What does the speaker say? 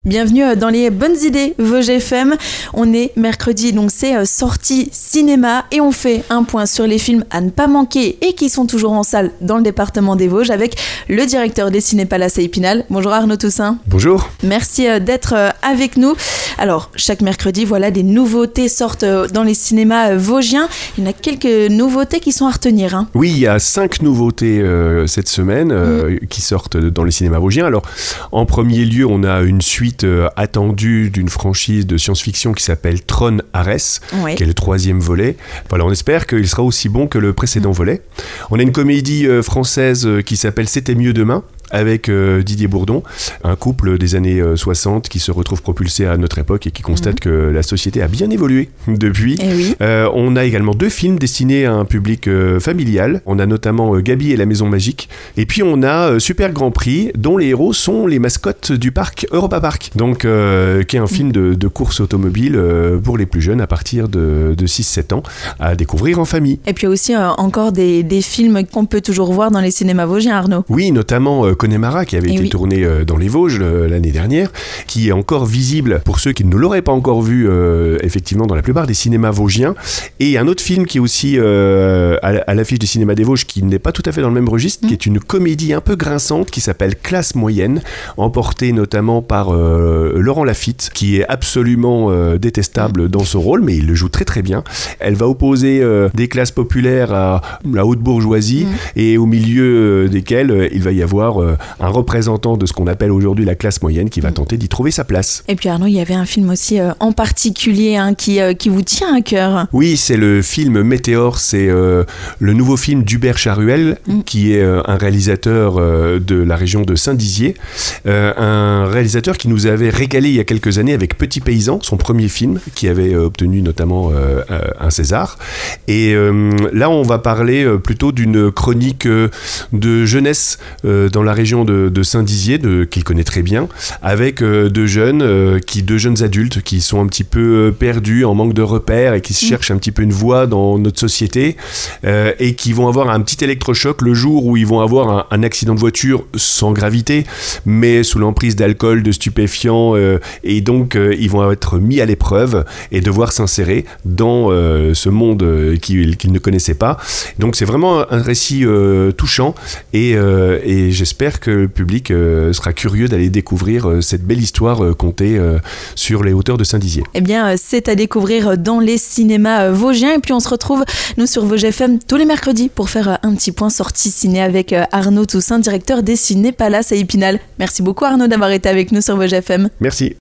Bienvenue dans les bonnes idées Vosges FM. On est mercredi, donc c'est sortie cinéma et on fait un point sur les films à ne pas manquer et qui sont toujours en salle dans le département des Vosges avec le directeur des Ciné-Palace à Épinal. Bonjour Arnaud Toussaint. Bonjour. Merci d'être avec nous. Alors, chaque mercredi, voilà, des nouveautés sortent dans les cinémas vosgiens. Il y en a quelques nouveautés qui sont à retenir. Hein. Oui, il y a 5 nouveautés cette semaine qui sortent dans les cinémas vosgiens. Alors, en premier lieu, on a une suite attendue d'une franchise de science-fiction qui s'appelle Tron Ares, qui est le 3e volet. Voilà, on espère qu'il sera aussi bon que le précédent volet. On a une comédie française qui s'appelle C'était mieux demain, avec Didier Bourdon, un couple des années 60 qui se retrouve propulsé à notre époque et qui constate que la société a bien évolué depuis. Oui. On a également 2 films destinés à un public familial. On a notamment Gabi et la Maison Magique. Et puis on a Super Grand Prix, dont les héros sont les mascottes du parc Europa Park. Donc, qui est un film de course automobile pour les plus jeunes à partir de 6-7 ans à découvrir en famille. Et puis aussi encore des films qu'on peut toujours voir dans les cinémas vosgiens, Arnaud. Oui, notamment Connemara qui avait été tourné dans les Vosges l'année dernière, qui est encore visible pour ceux qui ne l'auraient pas encore vu effectivement dans la plupart des cinémas vosgiens. Et un autre film qui est aussi à l'affiche du cinéma des Vosges, qui n'est pas tout à fait dans le même registre, qui est une comédie un peu grinçante qui s'appelle Classe moyenne, emportée notamment par Laurent Lafitte, qui est absolument détestable dans ce rôle, mais il le joue très très bien. Elle va opposer des classes populaires à la haute bourgeoisie et au milieu desquelles il va y avoir un représentant de ce qu'on appelle aujourd'hui la classe moyenne qui va tenter d'y trouver sa place. Et puis Arnaud, il y avait un film aussi en particulier qui vous tient à cœur. Oui, c'est le film Météore, c'est le nouveau film d'Hubert Charuel, qui est un réalisateur de la région de Saint-Dizier, un réalisateur qui nous avait régalé il y a quelques années avec Petit Paysan, son premier film, qui avait obtenu notamment un César. Et là, on va parler plutôt d'une chronique de jeunesse dans la région de Saint-Dizier, qu'il connaît très bien, avec deux jeunes adultes qui sont un petit peu perdus, en manque de repères et qui se cherchent un petit peu une voie dans notre société et qui vont avoir un petit électrochoc le jour où ils vont avoir un accident de voiture sans gravité, mais sous l'emprise d'alcool, de stupéfiants, et donc ils vont être mis à l'épreuve et devoir s'insérer dans ce monde qu'ils ne connaissaient pas. Donc c'est vraiment un récit touchant et j'espère que le public sera curieux d'aller découvrir cette belle histoire contée sur les hauteurs de Saint-Dizier. Eh bien, c'est à découvrir dans les cinémas vosgiens. Et puis, on se retrouve, nous, sur Vosges FM tous les mercredis pour faire un petit point sortie ciné avec Arnaud Toussaint, directeur des Ciné-Palace à Épinal. Merci beaucoup, Arnaud, d'avoir été avec nous sur Vosges FM. Merci.